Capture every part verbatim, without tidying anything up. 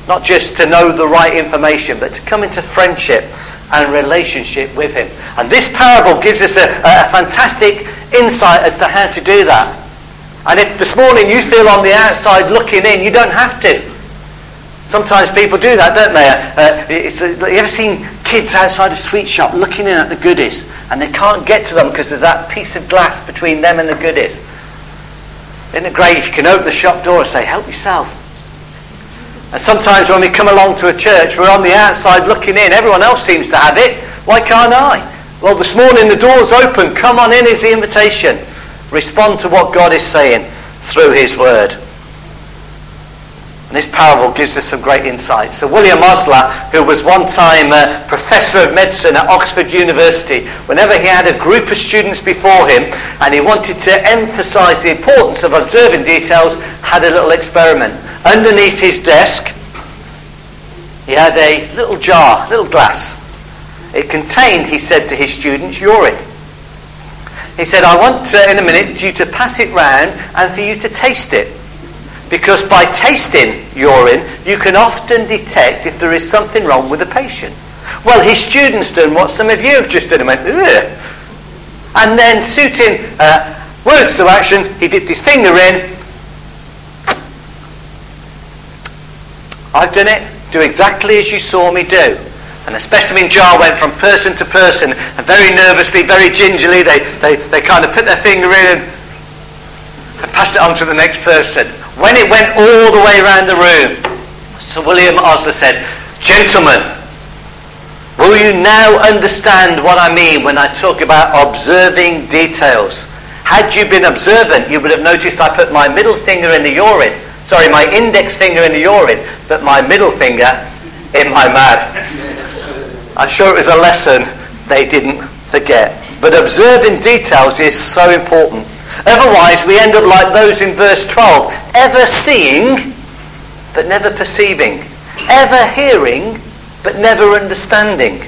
Not just to know the right information, but to come into friendship and relationship with him. And this parable gives us a, a fantastic insight as to how to do that. And if this morning you feel on the outside looking in, you don't have to. Sometimes people do that, don't they? Uh, it's a, you ever seen kids outside a sweet shop looking in at the goodies, and they can't get to them because there's that piece of glass between them and the goodies? Isn't it great if you can open the shop door and say, help yourself? And sometimes when we come along to a church, we're on the outside looking in. Everyone else seems to have it. Why can't I? Well, this morning the door's open. Come on in is the invitation. Respond to what God is saying through his word. And this parable gives us some great insight. So William Osler, who was one time a professor of medicine at Oxford University, whenever he had a group of students before him and he wanted to emphasize the importance of observing details, had a little experiment. Underneath his desk, he had a little jar, little glass. It contained, he said to his students, urine. He said, I want uh, in a minute you to pass it round and for you to taste it. Because by tasting urine, you can often detect if there is something wrong with the patient. Well, his students done what some of you have just done and went, ugh. And then suiting uh, words to actions, he dipped his finger in. I've done it. Do exactly as you saw me do. And the specimen jar went from person to person, and very nervously, very gingerly, they, they, they kind of put their finger in and, and passed it on to the next person. When it went all the way around the room, Sir William Osler said, gentlemen, will you now understand what I mean when I talk about observing details? Had you been observant, you would have noticed I put my middle finger in the urine. Sorry, my index finger in the urine, but my middle finger in my mouth. I'm sure it was a lesson they didn't forget. But observing details is so important. Otherwise, we end up like those in verse twelve, ever seeing, but never perceiving. Ever hearing, but never understanding.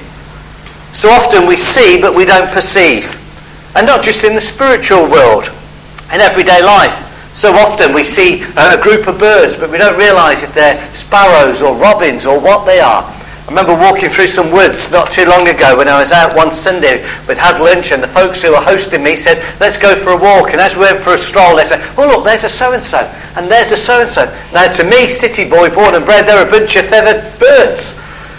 So often we see, but we don't perceive. And not just in the spiritual world, in everyday life. So often we see a group of birds, but we don't realise if they're sparrows or robins or what they are. I remember walking through some woods not too long ago when I was out one Sunday. We'd had lunch and the folks who were hosting me said, let's go for a walk. And as we went for a stroll, they said, oh look, there's a so-and-so, and there's a so-and-so. Now to me, city boy, born and bred, they're a bunch of feathered birds.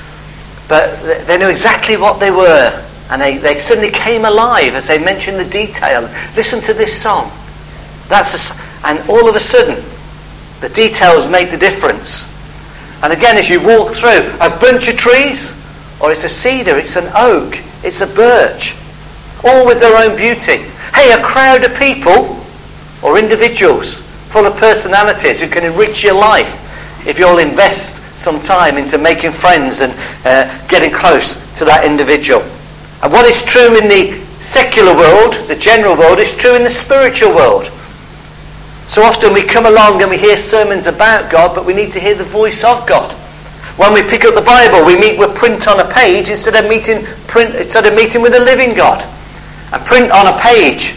But they knew exactly what they were. And they, they suddenly came alive as they mentioned the detail. Listen to this song. That's a, and all of a sudden, the details make the difference. And again, as you walk through, a bunch of trees, or it's a cedar, it's an oak, it's a birch, all with their own beauty. Hey, a crowd of people, or individuals, full of personalities who can enrich your life if you'll invest some time into making friends and uh, getting close to that individual. And what is true in the secular world, the general world, is true in the spiritual world. So often we come along and we hear sermons about God, but we need to hear the voice of God. When we pick up the Bible, we meet with print on a page instead of meeting print instead of meeting with a living God. And print on a page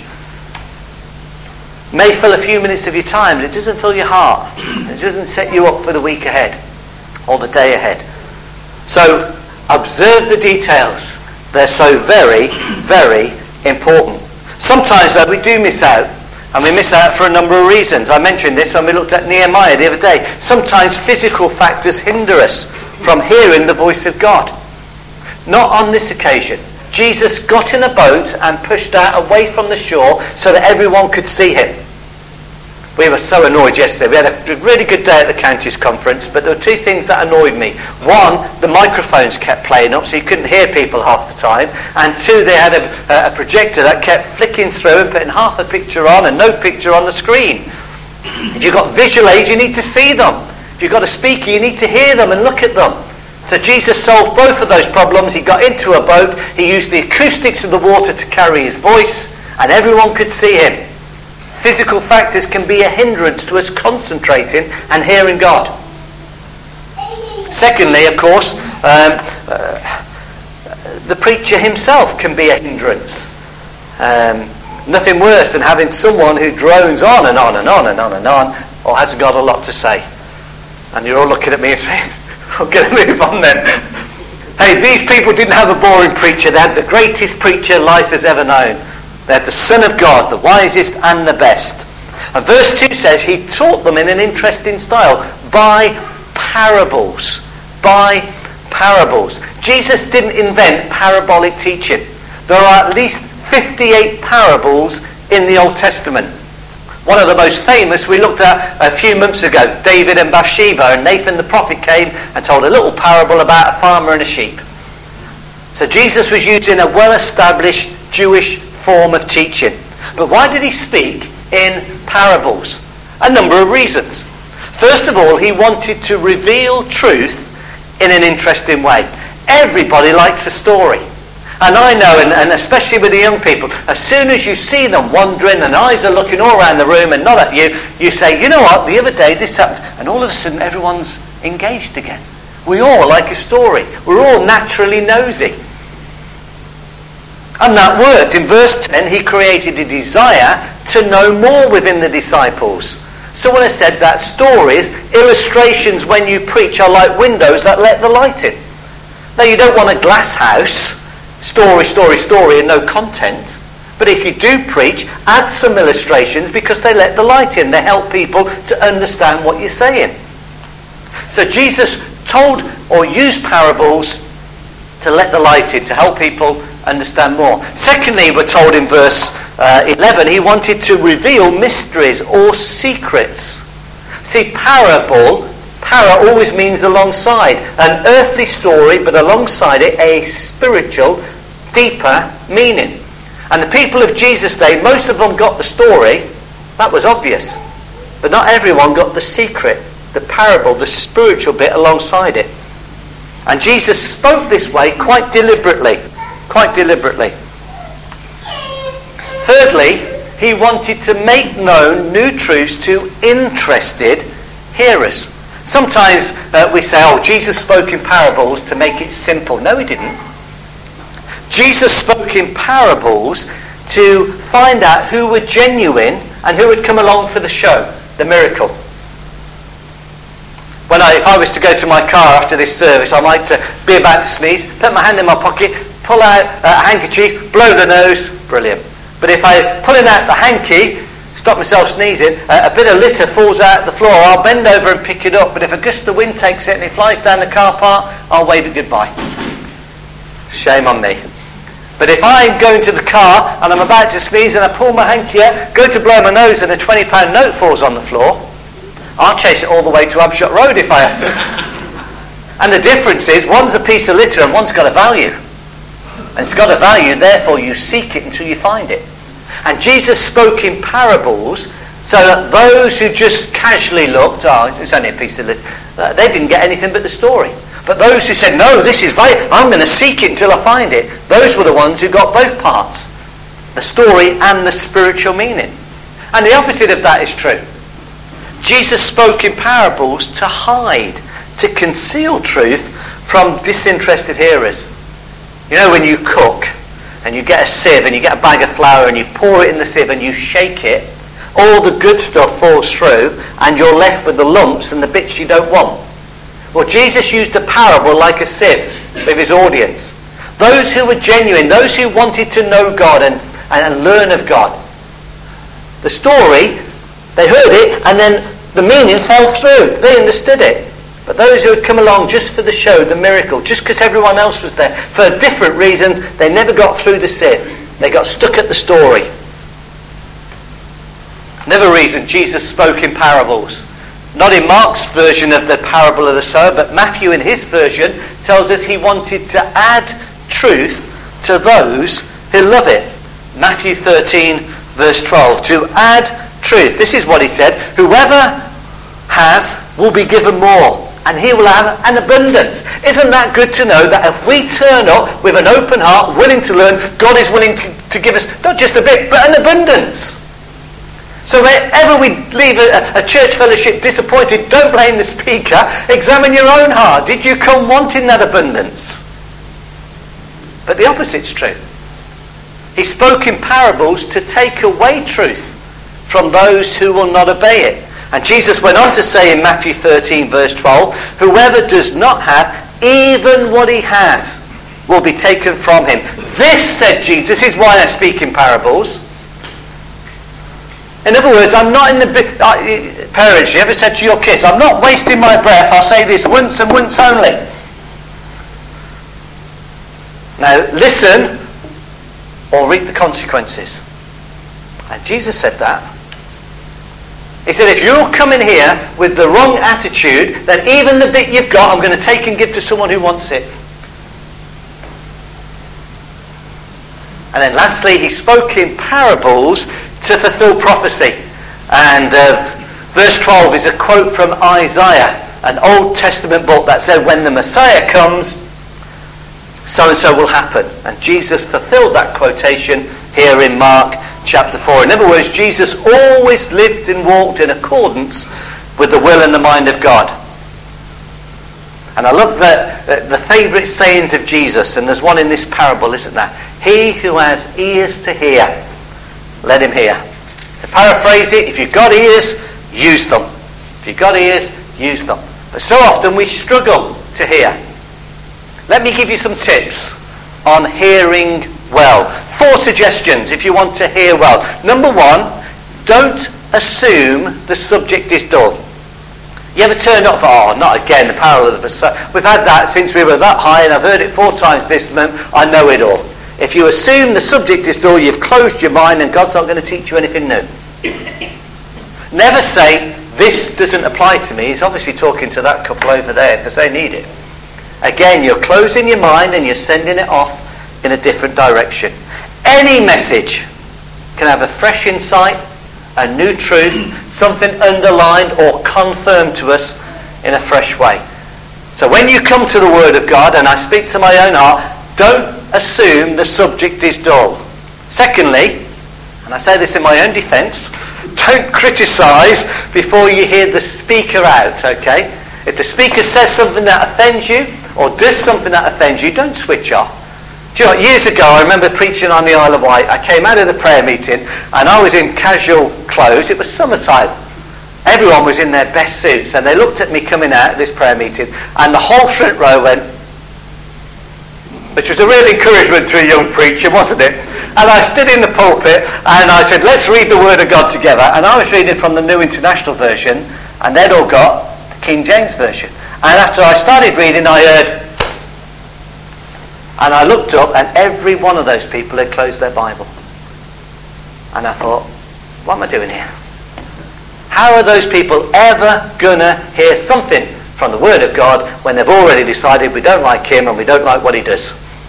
may fill a few minutes of your time, but it doesn't fill your heart. It doesn't set you up for the week ahead or the day ahead. So observe the details. They're so very, very important. Sometimes though we do miss out. And we miss out for a number of reasons. I mentioned this when we looked at Nehemiah the other day. Sometimes physical factors hinder us from hearing the voice of God. Not on this occasion. Jesus got in a boat and pushed out away from the shore so that everyone could see him. We were so annoyed yesterday. We had a really good day at the county's conference, but there were two things that annoyed me. One, the microphones kept playing up so you couldn't hear people half the time. And two, they had a, a projector that kept flicking through and putting half a picture on and no picture on the screen. If you've got visual aids, you need to see them. If you've got a speaker, you need to hear them and look at them. So Jesus solved both of those problems. He got into a boat, he used the acoustics of the water to carry his voice, and everyone could see him. Physical factors can be a hindrance to us concentrating and hearing God. Secondly, of course, um, uh, the preacher himself can be a hindrance. Um, nothing worse than having someone who drones on and on and on and on and on, or has got a lot to say. And you're all looking at me and saying, I'm going to move on then. Hey, these people didn't have a boring preacher. They had the greatest preacher life has ever known. They had the Son of God, the wisest and the best. And verse two says he taught them in an interesting style, by parables. By parables. Jesus didn't invent parabolic teaching. There are at least fifty-eight parables in the Old Testament. One of the most famous we looked at a few months ago, David and Bathsheba, and Nathan the prophet came and told a little parable about a farmer and a sheep. So Jesus was using a well-established Jewish form of teaching. But why did he speak in parables? A number of reasons. First of all, he wanted to reveal truth in an interesting way. Everybody likes a story. And I know, and, and especially with the young people, as soon as you see them wandering and eyes are looking all around the room and not at you, you say, you know what, the other day this happened, and all of a sudden everyone's engaged again. We all like a story. We're all naturally nosy. And that worked. In verse ten, he created a desire to know more within the disciples. Someone has said that stories, illustrations when you preach are like windows that let the light in. Now you don't want a glass house, story, story, story and no content. But if you do preach, add some illustrations because they let the light in. They help people to understand what you're saying. So Jesus told or used parables to let the light in, to help people understand more. Secondly, we're told in verse uh, eleven, he wanted to reveal mysteries or secrets. See, parable, para always means alongside. An earthly story, but alongside it, a spiritual, deeper meaning. And the people of Jesus' day, most of them got the story. That was obvious. But not everyone got the secret, the parable, the spiritual bit alongside it. And Jesus spoke this way quite deliberately. Quite deliberately. Thirdly, he wanted to make known new truths to interested hearers. Sometimes uh, we say, oh, Jesus spoke in parables to make it simple. No, he didn't. Jesus spoke in parables to find out who were genuine and who had come along for the show, the miracle. When I, if I was to go to my car after this service, I might uh, be about to sneeze, put my hand in my pocket, pull out a handkerchief, blow the nose, brilliant. But if I pulling out the hanky, stop myself sneezing, uh, a bit of litter falls out the floor, I'll bend over and pick it up. But if a gust of wind takes it and it flies down the car park, I'll wave it goodbye. Shame on me. But if I'm going to the car and I'm about to sneeze and I pull my hanky out, go to blow my nose and a twenty pound note falls on the floor, I'll chase it all the way to Abshot Road if I have to. And the difference is, one's a piece of litter and one's got a value. And it's got a value, therefore you seek it until you find it. And Jesus spoke in parables so that those who just casually looked, oh, it's only a piece of litter, uh, they didn't get anything but the story. But those who said, no, this is right, I'm going to seek it until I find it, those were the ones who got both parts. The story and the spiritual meaning. And the opposite of that is true. Jesus spoke in parables to hide, to conceal truth from disinterested hearers. You know when you cook and you get a sieve and you get a bag of flour and you pour it in the sieve and you shake it, all the good stuff falls through and you're left with the lumps and the bits you don't want. Well, Jesus used a parable like a sieve with his audience. Those who were genuine, those who wanted to know God and, and learn of God. The story, they heard it and then the meaning fell through. They understood it. But those who had come along just for the show, the miracle, just because everyone else was there, for different reasons, they never got through the sieve. They got stuck at the story. Another reason Jesus spoke in parables. Not in Mark's version of the parable of the sower, but Matthew in his version tells us he wanted to add truth to those who love it. Matthew thirteen verse twelve. To add truth. This is what he said. Whoever has will be given more, and he will have an abundance. Isn't that good to know that if we turn up with an open heart, willing to learn, God is willing to, to give us not just a bit, but an abundance. So wherever we leave a, a church fellowship disappointed, don't blame the speaker. Examine your own heart. Did you come wanting that abundance? But the opposite's true. He spoke in parables to take away truth from those who will not obey it. And Jesus went on to say in Matthew thirteen verse twelve, whoever does not have even what he has will be taken from him. This, said Jesus, is why I speak in parables. In other words, I'm not in the... Uh, parents, you ever said to your kids, I'm not wasting my breath, I'll say this once and once only. Now, listen or reap the consequences. And Jesus said that. He said, if you're coming here with the wrong attitude, then even the bit you've got, I'm going to take and give to someone who wants it. And then lastly, he spoke in parables to fulfill prophecy. And uh, verse twelve is a quote from Isaiah, an Old Testament book that said, when the Messiah comes, so and so will happen. And Jesus fulfilled that quotation here in Mark chapter four. In other words, Jesus always lived and walked in accordance with the will and the mind of God. And I love the, the favourite sayings of Jesus, and there's one in this parable, isn't there? He who has ears to hear, let him hear. To paraphrase it, if you've got ears, use them. If you've got ears, use them. But so often we struggle to hear. Let me give you some tips on hearing well. Four suggestions if you want to hear well. Number one, don't assume the subject is dull. You ever turned up for, oh, not again, the parallel of the Messiah. We've had that since we were that high, and I've heard it four times this month. I know it all. If you assume the subject is dull, you've closed your mind and God's not going to teach you anything new. Never say, this doesn't apply to me. He's obviously talking to that couple over there because they need it. Again, you're closing your mind and you're sending it off in a different direction. Any message can have a fresh insight, a new truth, something underlined or confirmed to us in a fresh way. So when you come to the Word of God, and I speak to my own heart, don't assume the subject is dull. Secondly, and I say this in my own defence, don't criticise before you hear the speaker out, okay? If the speaker says something that offends you, or does something that offends you, don't switch off. Do you know what, years ago I remember preaching on the Isle of Wight. I came out of the prayer meeting and I was in casual clothes. It was summertime. Everyone was in their best suits and they looked at me coming out of this prayer meeting and the whole front row went, which was a real encouragement to a young preacher, wasn't it? And I stood in the pulpit and I said, let's read the Word of God together. And I was reading from the New International Version and they'd all got the King James Version. And after I started reading, I heard, and I looked up and every one of those people had closed their Bible. And I thought, what am I doing here? How are those people ever going to hear something from the Word of God when they've already decided we don't like him and we don't like what he does?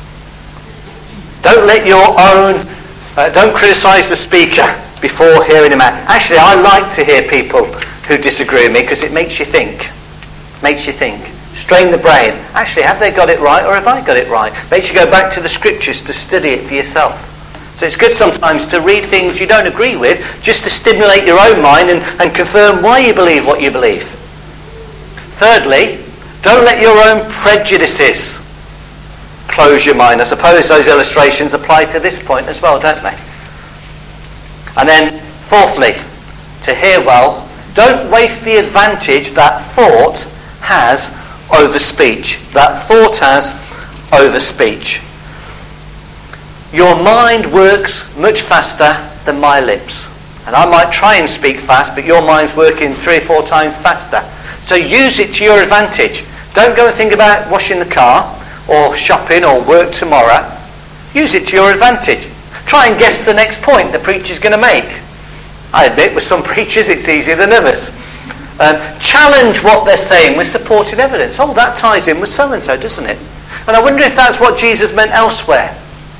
Don't let your own, uh, don't criticise the speaker before hearing him out. Actually, I like to hear people who disagree with me because it makes you think. Makes you think. Strain the brain. Actually, have they got it right or have I got it right? Makes you go back to the scriptures to study it for yourself. So it's good sometimes to read things you don't agree with just to stimulate your own mind and, and confirm why you believe what you believe. Thirdly, don't let your own prejudices close your mind. I suppose those illustrations apply to this point as well, don't they? And then, fourthly, to hear well, don't waste the advantage that thought has over speech. That thought has over speech. Your mind works much faster than my lips. And I might try and speak fast, but your mind's working three or four times faster. So use it to your advantage. Don't go and think about washing the car or shopping or work tomorrow. Use it to your advantage. Try and guess the next point the preacher's going to make. I admit with some preachers it's easier than others. Um, challenge what they're saying with supporting evidence. Oh, that ties in with so-and-so, doesn't it? And I wonder if that's what Jesus meant elsewhere.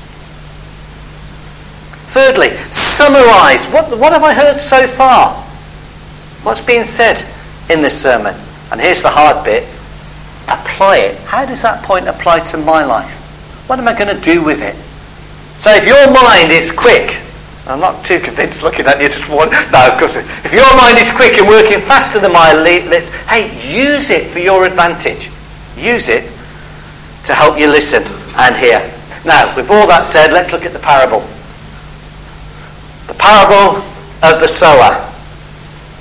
Thirdly, summarise. What, what have I heard so far? What's being said in this sermon? And here's the hard bit. Apply it. How does that point apply to my life? What am I going to do with it? So if your mind is quick, I'm not too convinced looking at you this morning. No, of course. If your mind is quick and working faster than my lips, hey, use it for your advantage. Use it to help you listen and hear. Now, with all that said, let's look at the parable. The parable of the sower.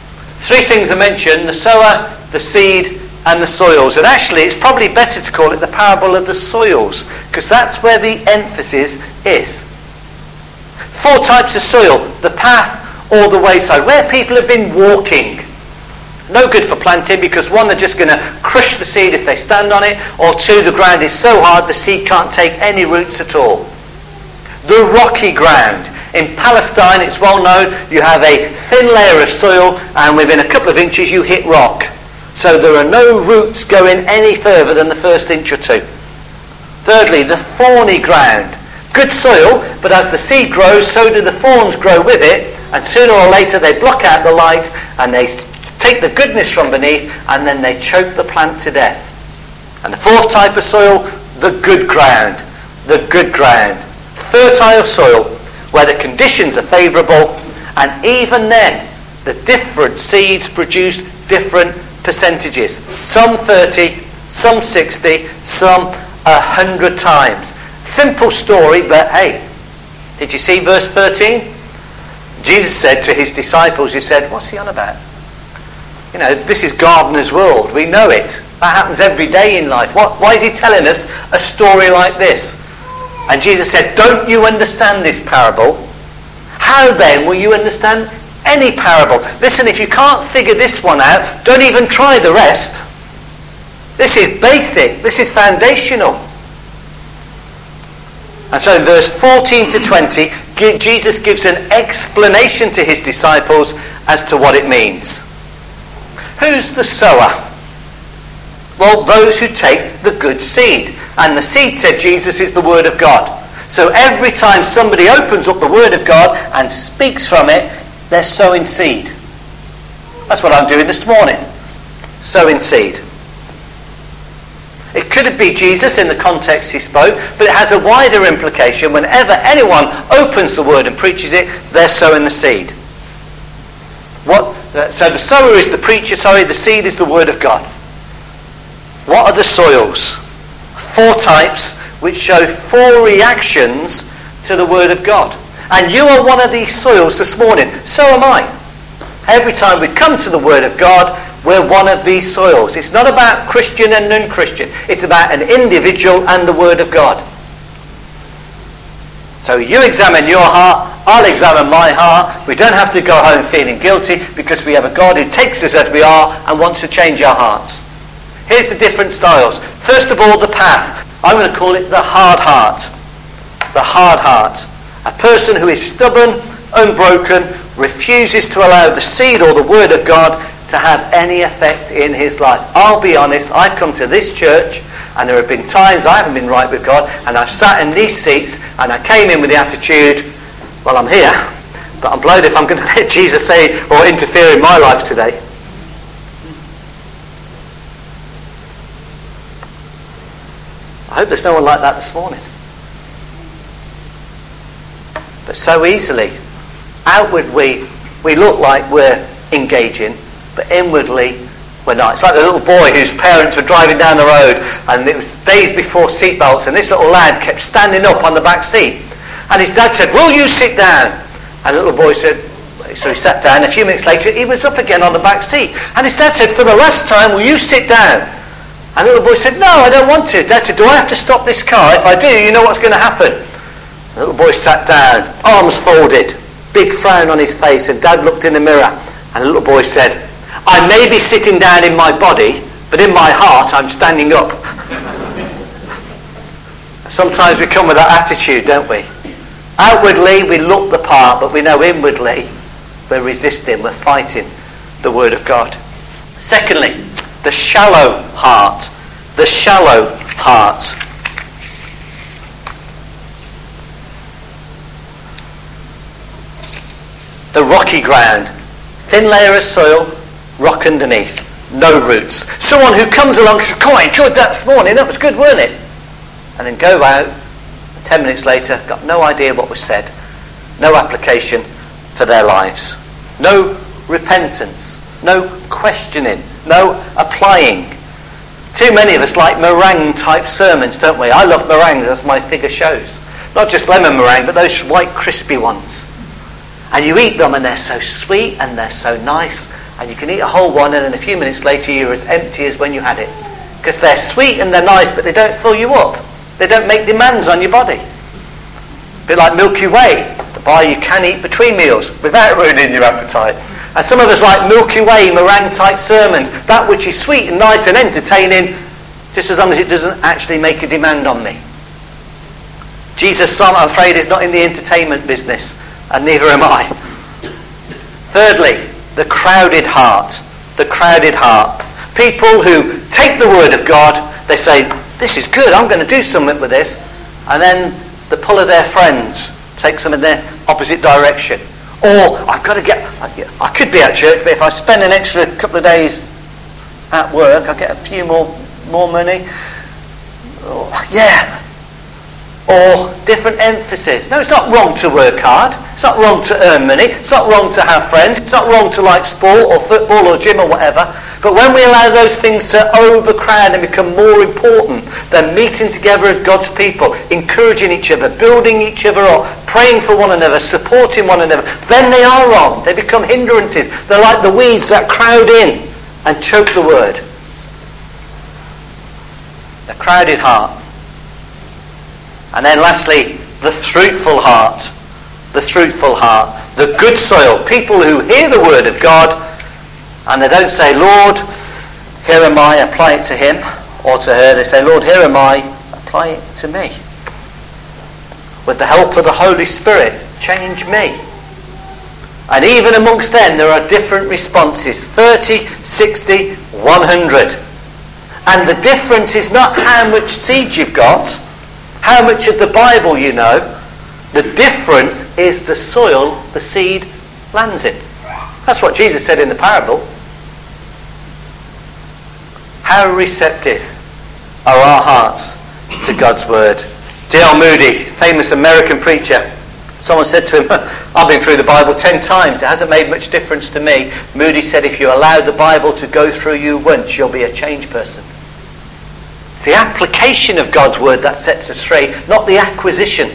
Three things are mentioned: the sower, the seed, and the soils. And actually, it's probably better to call it the parable of the soils, because that's where the emphasis is. Four types of soil: the path or the wayside, where people have been walking. No good for planting, because one, they're just going to crush the seed if they stand on it, or two, the ground is so hard the seed can't take any roots at all. The rocky ground. In Palestine, it's well known, you have a thin layer of soil, and within a couple of inches you hit rock. So there are no roots going any further than the first inch or two. Thirdly, the thorny ground. Good soil, but as the seed grows, so do the thorns grow with it, and sooner or later they block out the light, and they take the goodness from beneath, and then they choke the plant to death. And the fourth type of soil, the good ground. The good ground. Fertile soil, where the conditions are favourable, and even then, the different seeds produce different percentages. Some thirty, some sixty, some a hundred times. Simple story, but hey, did you see verse thirteen? Jesus said to his disciples, he said, what's he on about? You know, this is gardener's world. We know it. That happens every day in life. What, why is he telling us a story like this? And Jesus said, don't you understand this parable? How then will you understand any parable? Listen, if you can't figure this one out, don't even try the rest. This is basic. This is foundational. And so in verse fourteen to twenty, Jesus gives an explanation to his disciples as to what it means. Who's the sower? Well, those who take the good seed. And the seed, said Jesus, is the Word of God. So every time somebody opens up the Word of God and speaks from it, they're sowing seed. That's what I'm doing this morning. Sowing seed. It could be Jesus in the context he spoke, but it has a wider implication. Whenever anyone opens the Word and preaches it, they're sowing the seed. What? So the sower is the preacher, sorry, the seed is the Word of God. What are the soils? Four types which show four reactions to the Word of God. And you are one of these soils this morning. So am I. Every time we come to the Word of God, we're one of these soils. It's not about Christian and non-Christian. It's about an individual and the Word of God. So you examine your heart, I'll examine my heart. We don't have to go home feeling guilty, because we have a God who takes us as we are and wants to change our hearts. Here's the different styles. First of all, the path. I'm going to call it the hard heart. The hard heart. A person who is stubborn, unbroken, refuses to allow the seed or the Word of God to have any effect in his life. I'll be honest, I come to this church and there have been times I haven't been right with God, and I've sat in these seats and I came in with the attitude, well, I'm here, but I'm blowed if I'm going to let Jesus say or interfere in my life today. I hope there's no one like that this morning. But so easily, outwardly, we look like we're engaging, but inwardly, we're not. It's like the little boy whose parents were driving down the road, and it was days before seatbelts, and this little lad kept standing up on the back seat. And his dad said, will you sit down? And the little boy said, so he sat down. A few minutes later, he was up again on the back seat. And his dad said, for the last time, will you sit down? And the little boy said, no, I don't want to. Dad said, do I have to stop this car? If I do, you know what's going to happen. The little boy sat down, arms folded, big frown on his face, and Dad looked in the mirror. And the little boy said, I may be sitting down in my body, but in my heart, I'm standing up. Sometimes we come with that attitude, don't we? Outwardly, we look the part, but we know inwardly we're resisting, we're fighting the Word of God. Secondly, the shallow heart. The shallow heart. The rocky ground. Thin layer of soil, rock underneath. No roots. Someone who comes along and says, come on, I enjoyed that this morning, that was good, wasn't it? And then go out, ten minutes later, got no idea what was said. No application for their lives. No repentance. No questioning. No applying. Too many of us like meringue type sermons, don't we? I love meringues, as my figure shows. Not just lemon meringue, but those white crispy ones. And you eat them and they're so sweet and they're so nice and you can eat a whole one, and then a few minutes later you're as empty as when you had it. Because they're sweet and they're nice, but they don't fill you up. They don't make demands on your body. A bit like Milky Way, the bar you can eat between meals without ruining your appetite. And some of us like Milky Way, meringue-type sermons, that which is sweet and nice and entertaining, just as long as it doesn't actually make a demand on me. Jesus, I'm afraid, is not in the entertainment business, and neither am I. Thirdly, the crowded heart. The crowded heart. People who take the word of God, they say, this is good, I'm going to do something with this. And then the pull of their friends takes them in the opposite direction. Or, I've got to get, I could be at church, but if I spend an extra couple of days at work, I get a few more, more money. Oh, yeah. Or different emphasis. No, it's not wrong to work hard. It's not wrong to earn money. It's not wrong to have friends. It's not wrong to like sport or football or gym or whatever. But when we allow those things to overcrowd and become more important than meeting together as God's people, encouraging each other, building each other up, praying for one another, supporting one another, then they are wrong. They become hindrances. They're like the weeds that crowd in and choke the word. A crowded heart. And then lastly, the fruitful heart. The fruitful heart. The good soil. People who hear the word of God and they don't say, Lord, here am I, apply it to him or to her. They say, Lord, here am I, apply it to me. With the help of the Holy Spirit, change me. And even amongst them, there are different responses. thirty, sixty, one hundred. And the difference is not how much seed you've got, how much of the Bible you know. The difference is the soil the seed lands in. That's what Jesus said in the parable. How receptive are our hearts to God's word? D L Moody, famous American preacher, someone said to him, I've been through the Bible ten times, it hasn't made much difference to me. Moody said, if you allow the Bible to go through you once, you'll be a changed person. It's the application of God's word that sets us free, not the acquisition.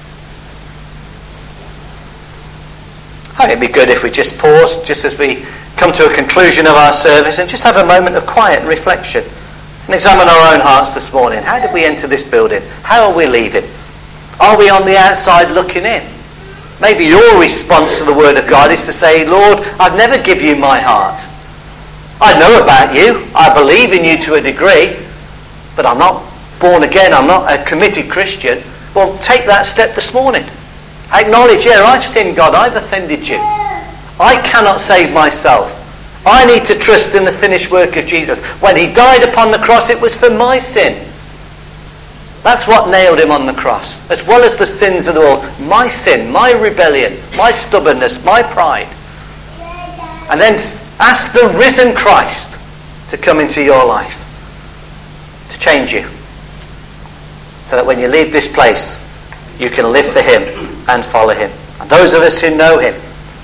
I think it'd be good if we just pause, just as we come to a conclusion of our service, and just have a moment of quiet and reflection and examine our own hearts this morning. How did we enter this building? How are we leaving? Are we on the outside looking in? Maybe your response to the word of God is to say, Lord, I'd never give you my heart. I know about you. I believe in you to a degree, but I'm not born again. I'm not a committed Christian. Well, take that step this morning. Acknowledge, yeah, I've sinned, God. I've offended you. I cannot save myself. I need to trust in the finished work of Jesus. When he died upon the cross, it was for my sin. That's what nailed him on the cross, as well as the sins of the world. My sin, my rebellion, my stubbornness, my pride. And then ask the risen Christ to come into your life, to change you, so that when you leave this place, you can live for him and follow him. And those of us who know him,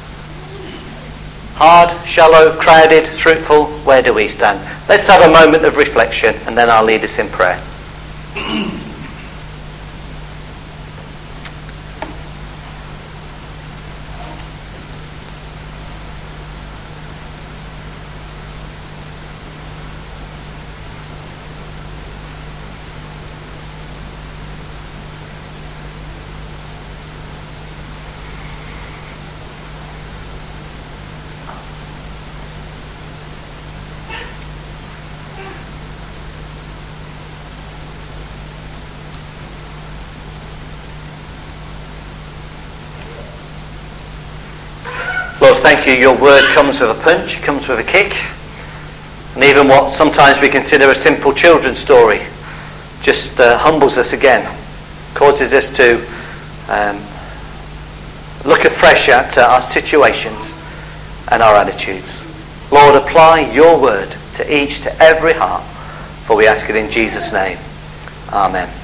hard, shallow, crowded, fruitful, where do we stand? Let's have a moment of reflection, and then I'll lead us in prayer. Lord, thank you. Your word comes with a punch, it comes with a kick. And even what sometimes we consider a simple children's story just uh, humbles us again, causes us to um, look afresh at uh, our situations and our attitudes. Lord, apply your word to each, to every heart, for we ask it in Jesus' name. Amen.